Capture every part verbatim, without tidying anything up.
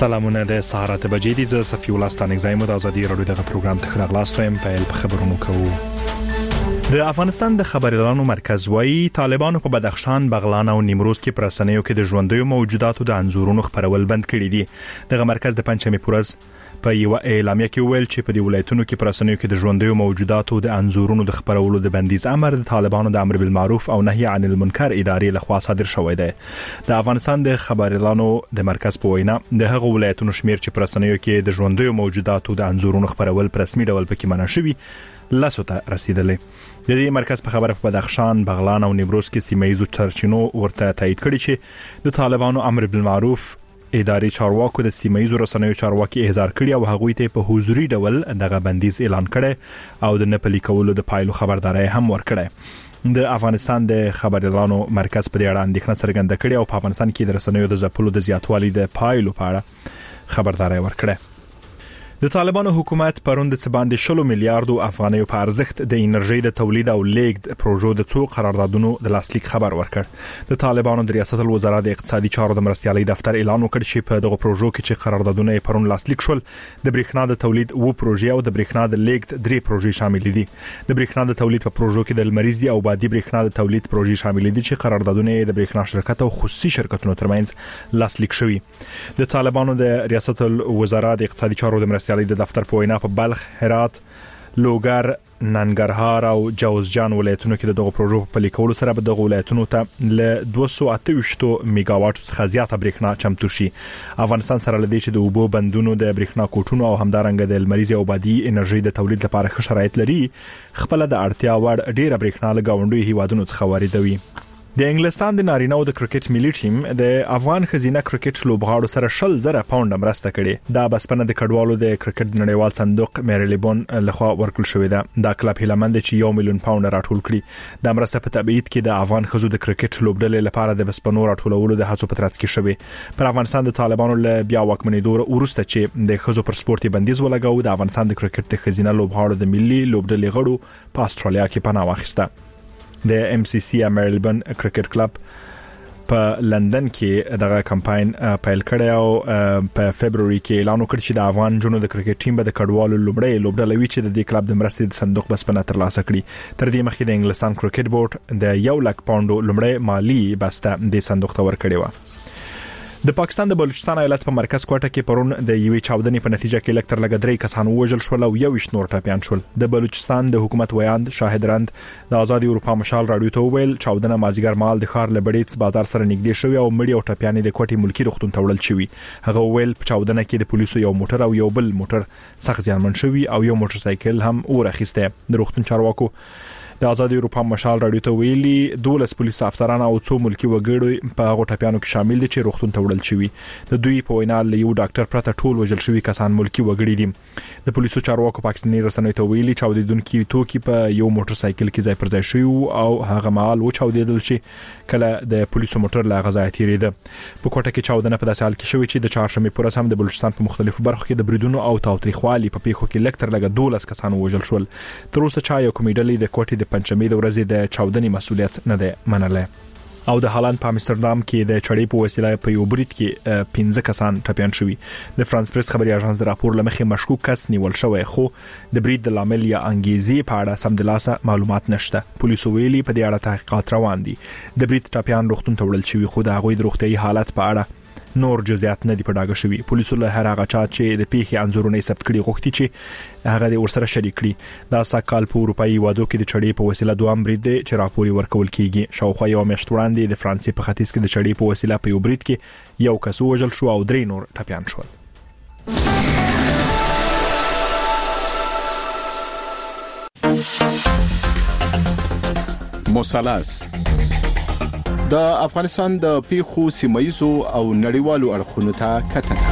سلامونه د سهار اته بجې دي. زه صفي الله ستانګزایم د ازادي رادیو دغه پروګرام ته خلاصوم. په خبرونو کوو. د افغانستان د خبريالانو مرکز وايي طالبانو په بدخشان، بغلان او نیمروز کې پر رسنیو کې د ژوندۍ موجوداتو د انزورونو خبرول بند کړي دي. دغه مرکز د پنځمې پورز په یو اعلامیه کې ویل چې په دې ولایتونو کې پر رسنیو کې د ژوندۍ موجوداتو د انزورونو د خبرولو د بندیز امر د طالبانو د امر بالمعروف او نهي عن المنکر ادارې لخوا صادر شوی دی. د افغانستان د خبريالانو د مرکز په وینا د هغو ولایتونو شمیر چې پر رسنیو کې د ژوندۍ موجوداتو د انزورونو خبرول په رسمي ډول پکې منع شوی لاسو ته رسیدلې. د دې مرکز په خبره په بدخشان، بغلان او نیمروز کې سیمایي چرچینو ورته تایید کړی چې د طالبانو امر بالمعروف ادارې چارواکو د سیمایي رسنیو چارواکي احضار کړی او هغوی ته په حضوري ډول دغه بندیز اعلان کړي او د نپلي کولو د پایلو خبرداري هم ورکړي. د افغانستان د خبريالانو مرکز په دې اړه اندېښنه څرګنده کړې او په افغانستان کې د رسنیو د ځپلو د زیاتوالي د پایلو په اړه خبرداري ورکړه. د طالبانو حکومت پرون د څباندې شلو میلیارډو افغانیو په ارزښت د انرژي د تولید او لیږد پروژو د څو قراردادونو د لاسلیک خبر ورکړ. د طالبانو د ریاست الوزرا د اقتصادي چارو د مرستيالي دفتر اعلان وکړ چې په دغه پروژو کې چې قراردادونه پرون لاسلیک شول د برېښنا د تولید و پروژې او د برېښنا د لیږد درې پروژې شامل دي. د برېښنا د تولید په پروژو کې د لمریز او بادي برېښنا د تولید پروژې شامل دي چې قراردادونه د برېښنا شرکت او خصوصي شرکتونو ترمنځ لاسلیک شوي. د طالبانو د ریاست الوزرا د اقتصادي چارو د مرستيالي د دفتر په وینا په بلخ، هرات، لوګر، ننګرهار او جوزجان ولایتونو کې دغه پروژو په لیکولو سره به دغه ولایتونو ته ل دوه سوه اته ویشت میگاواټ څخه زیاته برېښنا چمتو شي. افغانستان سره لدی چې د اوبو بندونو د برېښنا کوټونو او همدارنګ د لمریز او بادي انرژي د تولید لپاره ښه شرایط لري، خپل د اړتیا وړ ډیره برېښنا له گاونډي هیوادونو څخه واردوي. د انګلستان د نارینه او د کرکټ ملي ټیم د افغان خزینه کرکټ لوبغاړو سره شل زره پاونډ مرسته کړې. دا بسپنه د کډوالو د کرکټ نړیوال صندوق میریلیبون لخوا ورکړل شوې ده. دا کلب هیلمند چې یو میلیون پاونډ راټول کړي. د مرسته په تبعید کې د افغان خزو د کرکټ لوبډلې لپاره د بسپنو راټولولو د هڅو په ترڅ کې شوې. پر افغانستان د طالبانو له بیا واکمنېدو وروسته چې د خزو پر سپورتي بندیز ولګاو، د افغانستان د کرکټ د خزینه لوبغاړو د ملي لوبډلې غړو په استرالیا کې پناه واخیسته. د ام سی سی میریلیبون کرکټ کلب په لندن کې دغه کمپاین پیل کړی او په فبروري کې اعلان وکړ چې د افغان جنو د کرکټ ټیم به د کډوالو لومړی لوبډله وي چې د دې کلب د مرستې د صندوق بسپنه ترلاسه کړي. تر دې مخکې د انګلستان کرکټ بورډ د یو لک پاونډو لومړی مالی بسته د صندوق ته ورکړی و. د پاکستان د بلوچستان ایالت په مرکز کوټه کې پرون د یوې چاودنې په نتیجه کې لکتر لګ درې کسان وژل شول او یو ویشت نور ټپيان شول. د بلوچستان د حکومت ویاند شاهد رند د آزادي اروپا مشال رادیو ته ویل چاودنه مازیګر مال د خار لبړیت بازار سره نږدې شوی او مړی او ټپيان د کوټي ملکی روغتون ته وړل شوی. هغه ویل په چاودنه کې د پولیسو یو موټر او یو بل موټر سخت زیانمن شوی او یو موټر سایکل هم ورخیسته. د روغتون چارواکو د آزادي اروپا مشال رادیو ته ویلي دولس پولیس افسران او څو ملکی وګړي په هغه ټپيانو کې شامل دي چې روغتون ته وړل شوی. د دوی په وینا له یو ډاکټر پرته ټول وژل شوی کسان ملکی وګړي دي. د پولیسو چارواکو پاکستاني رسنیو ته ویلي چاودیدونکو توکي په یو موټر سایکل کې ځای پر ځای شوی او هغه مال و چاودیدل چې کله د پولیسو موټر لا غزا تیریده. په کوټه کې چاودنه په داسې حال کې شوی چې د چهارشنبه پورز هم د بلوچستان په مختلفو برخو کې د بریدونو او تاوتریخوالي په پیښو کې لکتر لګ دولس کسان وژل شول. تر اوسه چا یو کومیډلې د کوټې د پنځمې د ورځې د چاودنې مسؤلیت نه ده منله. او د هالند په امستردام کې د چړې په وسیله په یو برید کې پنځه کسان ټپيان شوي. د فرانس پریس خبري اژانس د راپور لمخې مشکوک کس نیول شوی خو د برید د لامل یا انګیزې په اړه سمدلاسه معلومات نشته. پولیسو ویلي په دې اړه تحقیقات روان دي. د برید ټپيان روغتون ته وړل شوی خو د هغوی د روغتي حالت په اړه نور جزئیات نه دی په ډاګه شوی. پولیسو له هر هغه چا چې د پیښې انځورونه ثبت کړي غوښتي چې هغه د ورسره شریک کړي. دا ساکال په اروپאי وادو کې د چړې په وسیله دوام برید چې راپوري ورکول کیږي. شاوخوا یو میاشت وړاندې د فرانسې په ختیځ کې د چړې په وسیله په یو برید کې یو کس وژل شو او درې نور ټپيان شول. مثلث د افغانستان د پیښو سیمایزو او نړیوالو اړخونو ته کتنه.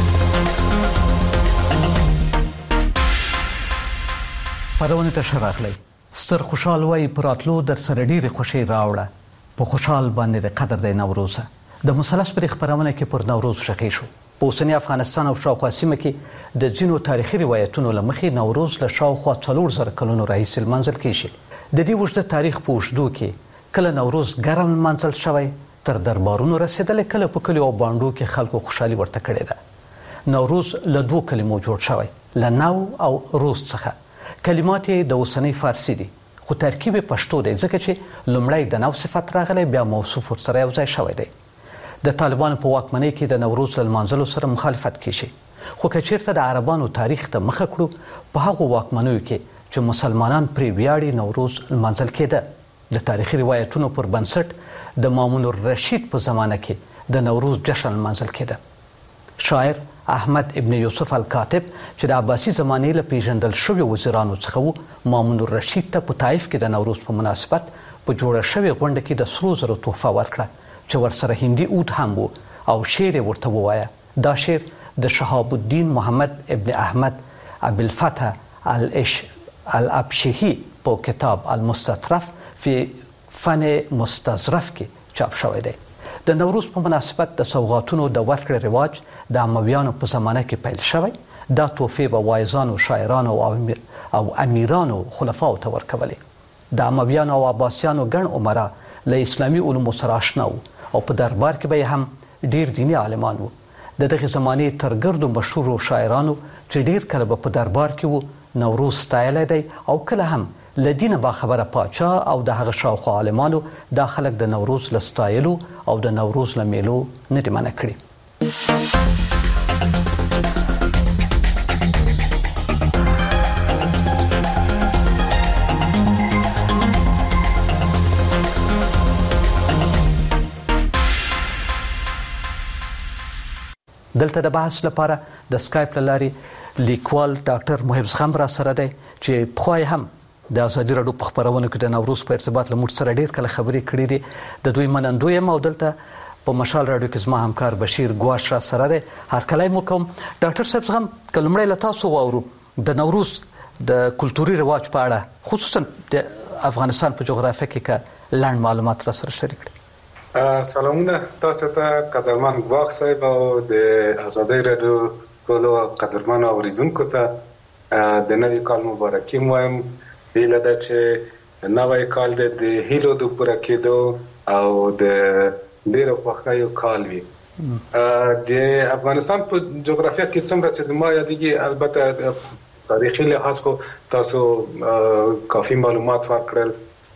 پرونه ته شراخلی ستر خوشحال وای پراتلو در سره ډیره خوشي راوړه. په خوشحال باندې د قدر د نوروز د مثلث پر خبرونه کې پر نوروز شکی شو. په اوسنی افغانستان او شاوخوا سیمه کې د ځینو تاریخي روایتونو لمخې نوروز له شاوخوا څلور زره کلونو راهیسې لمانځل کیږي. د دې وجود تاریخ په اوږدو کې کله نوروز ګرم منځل شوی تر دربارونو رسیدل، کله په کلیو او باندو کې خلکو خوشحالي ورته کړې ده. نوروز له دوه کلمو جوړ شوی، له نو او روز څخه. کلمات یې د اوسنۍ فارسي دي خو ترکیب پښتو دی ځکه چې لومړی د نو صفت راغلی بیا موصوف ورسره یو ځای شوی دی. د طالبانو په واکمنۍ کې د نوروز له لمانځلو سره مخالفت کیږي، خو که چیرته د عربانو تاریخ ته مخه کړو په هغو واکمنیو کې چې مسلمانان پرې ویاړي نوروز لمانځل کېده. د تاریخي روایتونو پر بنسټ د مامون الرشید په زمانه کې د نوروز جشن لمانځل کېده. شاعر احمد ابن یوسف الکاتب چې د عباسي زمانې له پیژندل شوي وزیرانو څخه و، مامون الرشید ته په طایف کې د نوروز په مناسبت په جوړه شوې غونډه کې د سرو زرو تحفه ورکړه چې ورسره هندي اود هم و او شعر یې ورته ووایه. دا شعر د شهاب الدین محمد ابن احمد ابوالفتح العش الابشهی په کتاب المستطرف فی فن مستظرف کې چاپ شوی دی. د نوروز په مناسبت د سوغاتونو د ورکړې رواج د امویانو په زمانه کې پیل شوی. دا تحفې به واعظانو، شاعرانو او امیر او امیرانو خلفاو ته ورکولې. د امویانو او عباسیانو ګڼ عمرا له اسلامي علومو سره آشنا وو او په دربار کې به هم ډیر دیني عالمان وو. د دغې زمانې تر ګردو مشهورو شاعرانو چې ډیر کله به په دربار کې وو نوروز ستایلی دی او کله هم له دینه باخبره پاچا او د هغه شاوخوا عالمانو دا خلک د نوروز له ستایلو او د نوروز له میلو نه دي منع کړي. دلته د بحث لپاره د سکایپ له لارې لیکوال ډاکټر محب زغم را سره دی چې پخوا هم د ازادي راډیو په خپرونو کې د نوروز په ارتباط له موږ سره ډېر کله خبرې کړې دي. د دوی منندوی یم او دلته په مشال راډیو کې زما همکار بشیر ګواش را سره دی. هرکلی مو کوم. ډاکټر صاحب زغم، که لومړی له تاسو واورو د نوروز د کلتوري رواج په اړه خصوصا د افغانستان په جغرافیه کې که لنډ معلومات را سره شریک کړئ. سلامونه تاسو ته قدرمن ګواښ صاحب او د ازادي راډیو ټولو قدرمن اوریدونکو ته د نوي کال مبارکي وایم. هیله ده چې نوی کال د هیلو د پوره کېدو او د ډېرو خوښیو کال وي. د افغانستان په جغرافیه کې څومره چې ما یادېږي، البته تاریخي لحاظ خو تاسو کافي معلومات ورکړل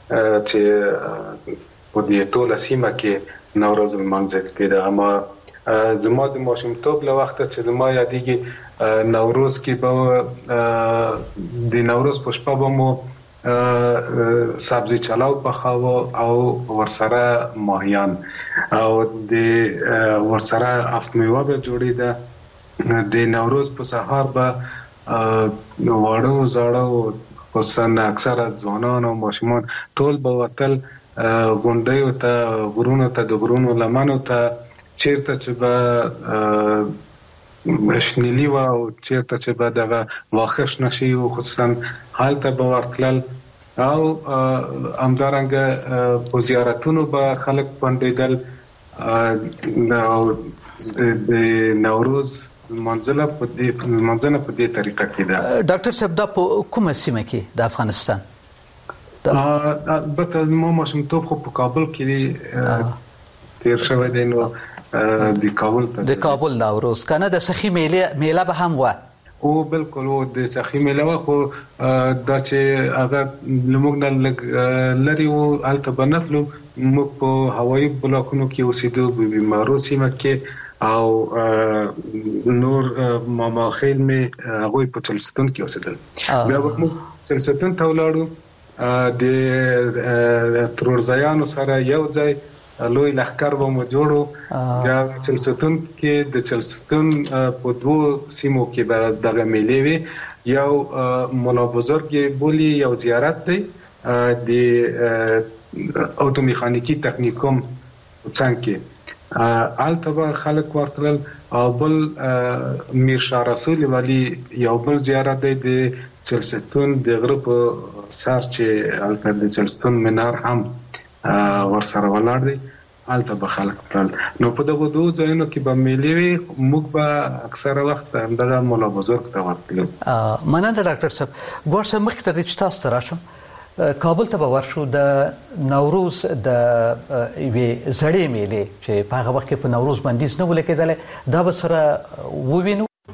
چې په دې ټوله سیمه کې نوروز لمانځل کېده. اما زما د ماشومتوب له وخته چې زما یادېږي نوروز کې به د نوروز په شپه به مو سبزی چلاو پخاوه او ورسره ماهیان او د ورسره افت میوه به جوړېده. د نوروز په سهار به واړه زاړه خصوصا اکثره ځوانان او ماشومان ټول به وتل غونډیو ته، غرونو ته، د غرونو لمنو ته، چیرته چې به شنیلی و او چیرته چې به دغه واښه شنه شي و خصوصا هلته به ورتلل او همدارنګه په زیارتونو به خلک پنډېدل. د نوروز لمانځنه په دې لمانځنه په دې طریقه کې ده. ډاکټر صاحب دا په کومه سیمه کې د افغانستان؟ البته ما ماشومتوب خو په کابل کې تیر شوی دی، نو د کابل د کابل نوروز کنه د سخی میله میله به هم و او بالکل و د سخی میله و خو دا چې هغه لموږ نه لري او الته بنفلو موږ په هوایي بلاکونو کې اوسېدو په بیمارو سیمه کې او نور ماما خیل می هغه په چلستون کې اوسېدل. بیا موږ چلستون ته ولاړو د ترورزایانو سره یو ځای لوی لښکر به مو جوړو. بیا چلستون کې د چلستون په دوو سیمو کې به دغه میلې وي. یو مولا بزرګ بولی یو زیارت دی د اوتو میخانیکی تکنیکوم څنګ کې، هلته به خلک ورتلل. او بل میر شاه رسول ولی یو بل زیارت دی د چلستون د غره په سر چې هلته د چلستون منار هم ورسره ولاړ دی، هلته به خلک تلل. نو په دغو دوو ځایونو کې به میلې وي، موږ به اکثره وخت همدغه مولا بزرګ ته ورتلو. مننه ډاکټر صاحب. ګواښ صاحب مخکې تر دې چې تاسو ته راشم کابل ته به ورشو. د نوروز د یوې زړې میلې چې په هغه وخت کې په نوروز بندیز نه و لیکېدلی دا به سره ووینو.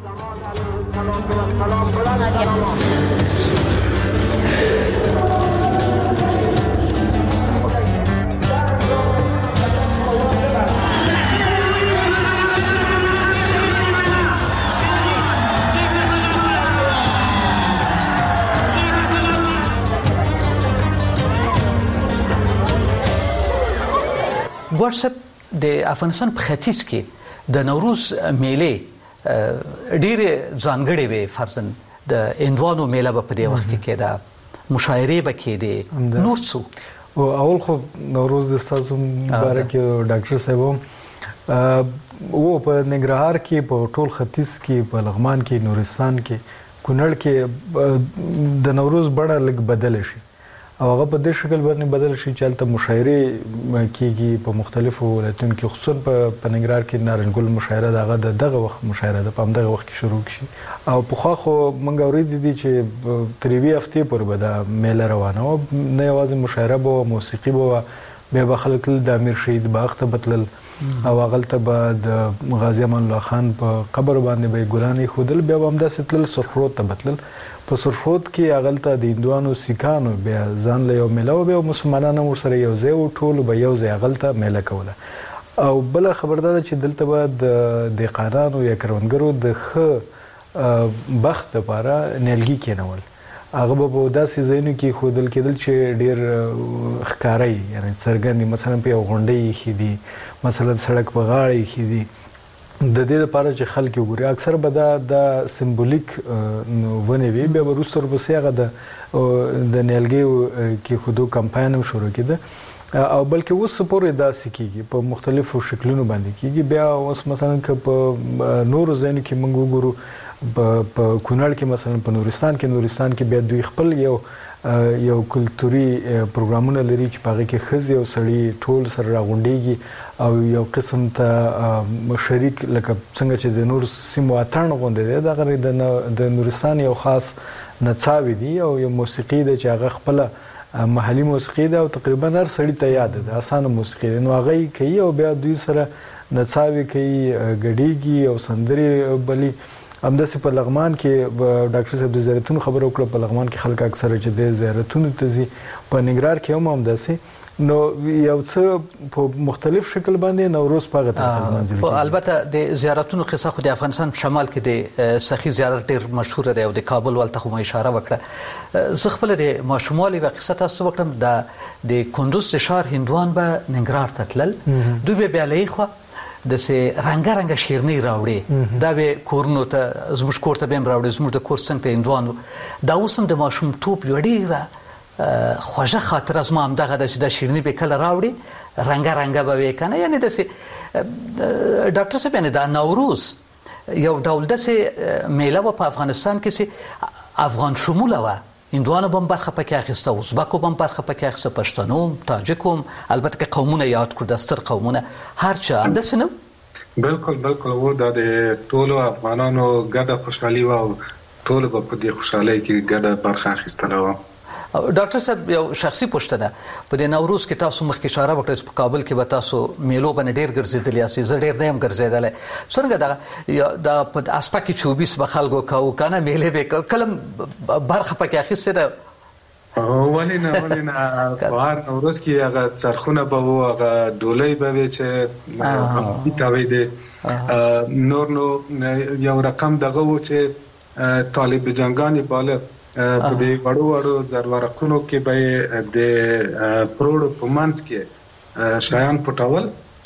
لوړ صاحب د افغانستان په ختیځ کې د نوروز میلې ډېرې ځانګړې وې، فرضاً د هندوانو میله به په دې وخت کې کېده، مشاعرې به کېدې، نور څه؟ او اول خو نوروز د ستاسو مبارک ډاکټر صاحب و په ننګرهار کې، په ټول ختیځ کې، په لغمان کې، نورستان کې، کونړ کې د نوروز بڼه لږ بدله شي او هغه په دې شکل باندې بدل شي چې هلته مشاعرې کېږي په مختلفو ولایتونو کې، خصوصا په ننګرهار کې نارنجګل مشاعره د هغه د دغه وخت مشاعره ده، په همدغه وخت کې شروع شي. او پخوا خو موږ اورېدي دي چې تر یوې هفتې پورې به دا میله روانه وه، نه یوازې مشاعره به وه، موسیقي به وه، بیا به خلک تلل د امیر شهید باغ ته به تلل او هغلته به د غازي امان الله خان په قبر باندې به یې ګلان ایښودل، بیا به همداسې تلل سرخرود ته به تلل. په سرخرود کې هغلته د هندوانو سیکانو بیا ځان له یو میله و، بیا مسلمانان هم ورسره یو ځای و، ټولو به یو ځای هغلته میله کوله. او بله خبر دا ده چې دلته به د دهقانانو یا کروندګرو د ښه بخت دپاره نیالګي کېنول، هغه به په داسې ځایونو کې ایښودل کېدل چې ډېر ښکاره وي، یعنې څرګند، مثلا په یو غونډۍ ایښي دي، مثلا سړک په غاړه ایښي دي، د دې لپاره چې خلک وګوري. اکثر به دا د سمبولیک ونې وي، بیا به وروسته ورپسې هغه د نیالګیو کېښودو کمپاین هم شروع کېده او بلکې اوس پورې داسې کېږي، په مختلفو شکلونو باندې کېږي. بیا اوس مثلا که په نورو ځایونو کې موږ وګورو، په کونړ کې مثلا، په نورستان کې نورستان کې بیا دوی خپل یو یو کلتوري پروګرامونه لري چې په هغې کې ښځې او سړي ټول سره راغونډېږي او یو قسم ته شریک، لکه څنګه چې د نور سیمو اتڼ غوندې دی، دغه د نورستان یو خاص نڅاوې دي او یو موسیقي ده چې هغه خپله محلي موسیقي ده او تقریبا هر سړي ته یاد ده، اسانه موسیقي ده، نو هغه یې کوي او بیا دوی سره نڅاوې کوي، ګډېږي او سندرې بلي. همداسې په لغمان کې ډاکټر صاحب د زیارتونو خبره وکړه، په لغمان کې خلک اکثره چې د زیارتونو ته ځي، په ننګرهار کې هم همداسې. نو یو څه په مختلف شکل باندې نوروز په هغه طرف منځل کېږي. البته د زیارتونو قصه خو د افغانستان په شمال کې د سخي زیارت ډېر مشهوره دی او د کابل ولته خو مې اشاره وکړه. زه خپله د ماشوموالي یوه قصه تاسو وکړم، د کندوز د ښار هندوان به ننګرهار ته تلل، دوی به بیا له یخوا داسې رنګه رنګه شیرنۍ راوړې، دا به کورونو ته، زموږ کور ته به هم راوړې، زموږ د کور څنګ ته هندوان و. دا اوس هم د ماشومتوب یوه ډېره خوږه خاطره زما همدغه ده چې دا شیرني به کله راوړي، رنګه رنګه به وې که نه. یعنې داسې ډاکټر صاحب، یعنې دا نوروز یو ډول داسې میله وه په افغانستان کې چې افغان شموله وه، هندوانو به هم برخه پکې اخیسته، ازبکو به هم برخه پکې اخیسته، پښتنو هم، تاجکو هم، البته که قومونه یاد کړو، د ستر قومونه، هر چا همداسې نه و؟ بلکل بلکل و، دا د ټولو افغانانو ګډه خوشحالي وه او ټولو به په دې خوشحالۍ کې ګډه برخه اخیستله وه. ډاکټر صاحب، یو شخصي پوښتنه، په دې نوروز کې تاسو مخکې اشاره وکړه چې په کابل کې به تاسو میلو باندې ډېر ګرځېدلي یاست، زه ډېر نه یم ګرځېدلی. څرنګه دغه دا په اسپکې چوبیس به خلکو کوو که نه، میلې به یې کله برخه پکې اخیستې ده؟ ولې نه ولې نه، په هر نوروز کې هغه څرخونه به وو، هغه ډولۍ به وې چې همدې تاویدې. نور نو یو رقم دغه و چې طالب جنګانې بالغ په دې وړو وړو زرورقونو کې به د پروړو په منځ کې شیان پټول،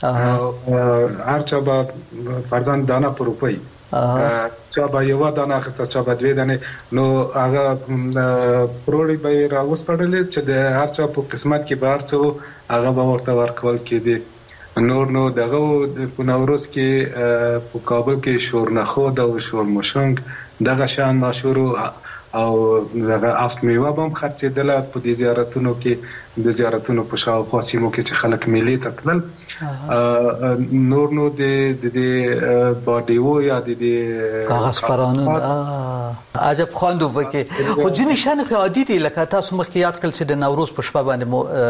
هر چا به فرضاً دانه په روپۍ، چا به یوه دانه اخیسته، چا به دوې دانې، نو هغه پروړې به یې راوسپړلې چې د هر چا په قسمت کې به هر څه و هغه به ورته ورکول کېدې. نور نو دغه په نوروز کې په کابل کې شورنخود او شورمشنګ دغه شیان مشهور او دغه افت میوه به هم خرڅېدله په دې زیارتونو کې، د زیارتونو په شاوخوا سیمو کې چې خلک میلې ته تلل. نور نو د دې باډیو یا د دې کاغذ پرانون عجب خواندو پکې، خو ځینې شیان خو عادي دي، لکه تاسو مخکې یاد کړل چې د نوروز په شپه باندې